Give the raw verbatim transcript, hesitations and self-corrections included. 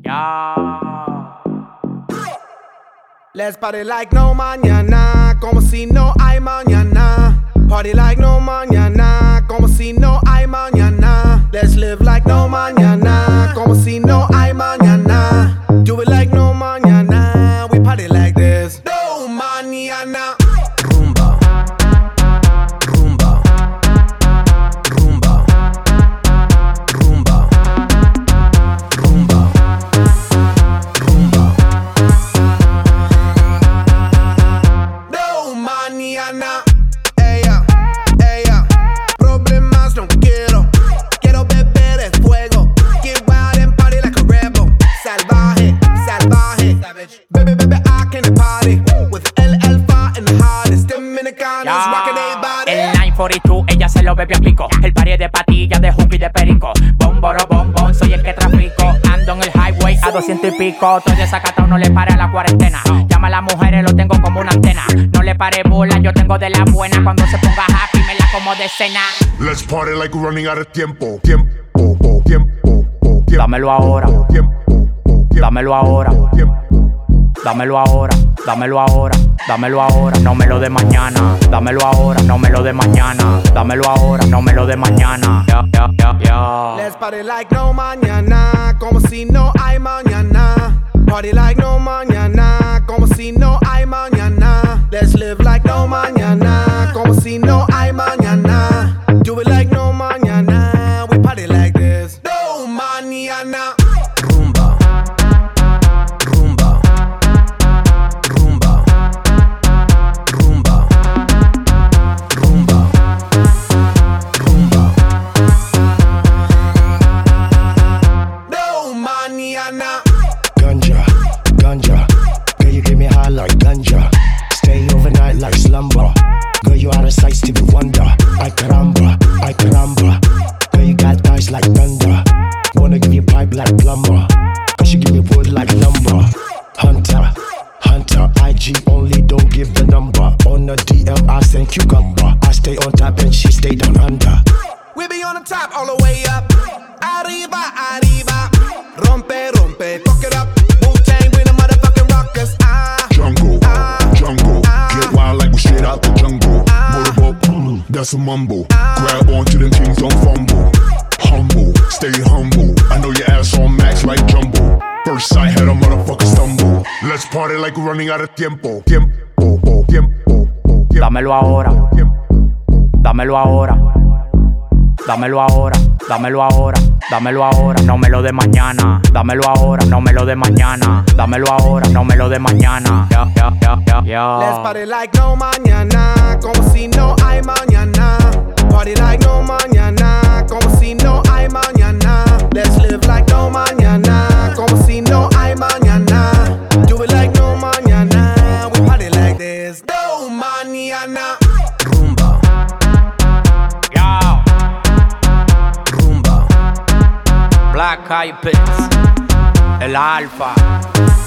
Yeah. Let's party like no mañana, como si no hay mañana. Party like no mañana, como si no hay mañana. Let's live like no mañana, como si no hay mañana. Do it like no mañana, we party like this. No mañana. Rumba, rumba, rumba, rumba, rumba, rumba. No mañana. Ella, ella, problemas no quiero. Quiero beber el fuego. Get wild and party like a rebel. Salvaje, salvaje. Baby, baby, I can party with El Alfa and the hottest Dominicanos Yeah. rocking their body. El nueve cuarenta y dos, ella se lo bebe a pico. El party de patillas, de juco y de perico. Bomboro, bombón, soy el que trafico. Ando en el highway a doscientos y pico. Estoy desacatado, no le pare a la cuarentena. Llama a las mujeres, lo tengo como una antena. No le pare bola, yo tengo de la buena. Cuando se ponga happy, me la como de cena. Let's party like we're running out of tiempo. Tiempo, tiempo, tiempo. Dámelo ahora, Tiempo, tiempo, dámelo ahora. tiempo. Dámelo ahora, dámelo ahora, dámelo ahora, no me lo de mañana. Dámelo ahora, no me lo de mañana. Dámelo ahora, no me lo de mañana. Yeah, yeah, yeah, yeah. Let's party like no mañana, como si no hay mañana. Party like no mañana, como si no hay mañana. Let's live like no mañana, como si no hay mañana. Do it like no mañana, we party like this. No mañana. Rumba, rumba, rumba, rumba, rumba, rumba. No mañana. Ganja, ganja, girl you give me high like ganja. Stay overnight like slumber. Girl you out of sight, Stevie Wonder. Ay caramba, ay caramba. Girl you got thighs like thunder. Wanna give you pipe like plumber. Cause you give me wood like lumber. Hunter, hunter, I G only, don't give the number. On the D M I send cucumber. I stay on top and she stay down under. We be on the top all the way up. Arriba, arriba. Rompe, rompe, fuck it up. Wu-Tang, we the motherfucking rockers. Ah, Jungle, ah, jungle. ah. Get wild like we straight out the jungle. Motorboat, mm, that's a mumble. Grab onto them kings, don't fumble. Humble, stay humble. I know your ass on max like jumbo. First sight had a motherfucker stumble. Let's party like we're running out of tiempo. Tiempo, tiempo, tiempo. Dámelo ahora, Tiempo. dámelo ahora. Dámelo ahora, dámelo ahora, dámelo ahora, no me lo de mañana. Dámelo ahora, no me lo de mañana. Dámelo ahora, no me lo de mañana. Yeah, yeah, yeah, yeah, yeah. Let's party like no mañana, como si no hay mañana. Party like no mañana, como si no hay mañana. Let's live like no mañana, como si no hay mañana. Do it like no mañana, we party like this. No mañana. Rumba, Yeah. rumba. Black Eyed Peas, el Alfa.